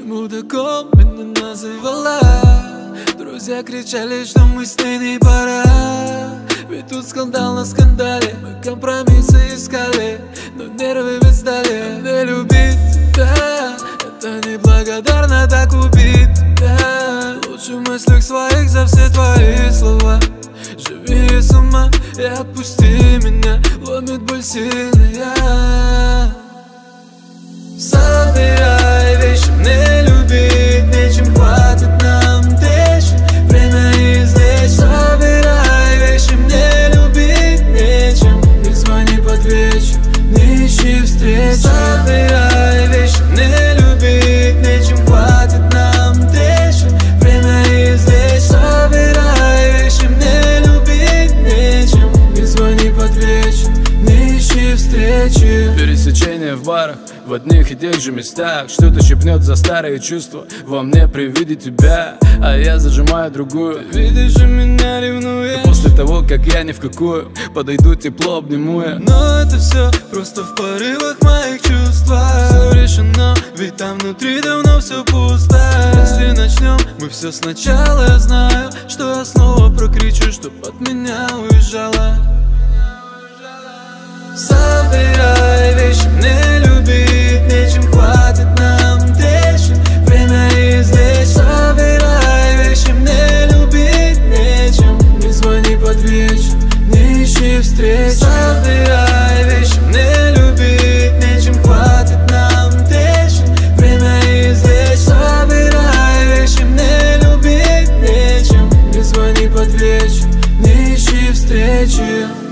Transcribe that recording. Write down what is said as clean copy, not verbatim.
мудаком меня называла. Друзья кричали, что мы с ней не пора. Ведь тут скандал на скандале. Мы компромиссы искали, но нервы ведь сдали. Не любить тебя, это неблагодарно так убить тебя. Лучше в мыслях своих за все твои слова. Живи с ума и отпусти меня, ломит боль сильная. Собирай вещи, мне любить нечем, хватит нам течи, время излечь. Собирай вещи, мне любить нечем, не звони под вечер, не ищи встречи. Собирай вещи, мне любить нечем, хватит нам течи, время излечь. Собирай вещи, мне любить нечем, не звони под вечер, не ищи встречи. Пересечения в барах, в одних и тех же местах. Что-то щипнет за старые чувства во мне при виде тебя, а я зажимаю другую. Видишь же, меня ревнуешь. И после того, как я ни в какую подойду, тепло обниму я. Но это все просто в порывах моих чувствах. Все решено, ведь там внутри давно все пусто. Если начнем мы все сначала, я знаю, что я снова прокричу, чтоб от меня уезжала. Собирай вещи, мне любить нечем, хватит нам течи, время излечь. Собирай вещи, мне любить нечем, не звони под вечер, не ищи встречи. Собирай вещи, мне любить нечем, хватит нам течи, время излечь. Собирай вещи, мне любить нечем, не звони под вечер, не ищи встречи.